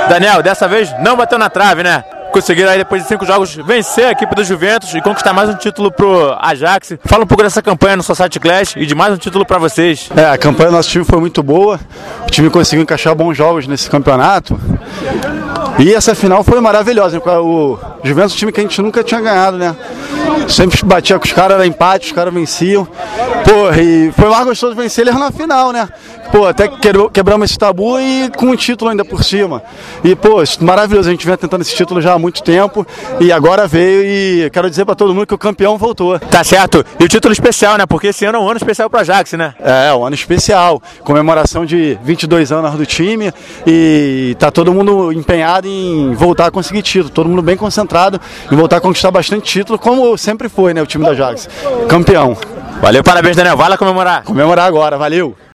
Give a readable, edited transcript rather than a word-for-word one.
Daniel, dessa vez não bateu na trave, né? Conseguiram aí, depois de 5 jogos, vencer a equipe do Juventus e conquistar mais um título pro Ajax. Fala um pouco dessa campanha no Society Clash e de mais um título para vocês. A campanha do nosso time foi muito boa. O time conseguiu encaixar bons jogos nesse campeonato. E essa final foi maravilhosa. O Juventus é um time que a gente nunca tinha ganhado, né? Sempre batia com os caras, era empate, os caras venciam. Pô, e foi mais gostoso vencer eles na final, né? Pô, até quebramos esse tabu e com um título ainda por cima. E, pô, maravilhoso, a gente vem tentando esse título já há muito tempo e agora veio e quero dizer pra todo mundo que o campeão voltou. Tá certo. E o título especial, né? Porque esse ano é um ano especial pro Ajax, né? É, um ano especial. Comemoração de 22 anos do time e tá todo mundo empenhado em voltar a conseguir título. Todo mundo bem concentrado em voltar a conquistar bastante título, como sempre foi, né? O time da Ajax. Campeão. Valeu, parabéns, Daniel. Vai lá comemorar. Comemorar agora, valeu.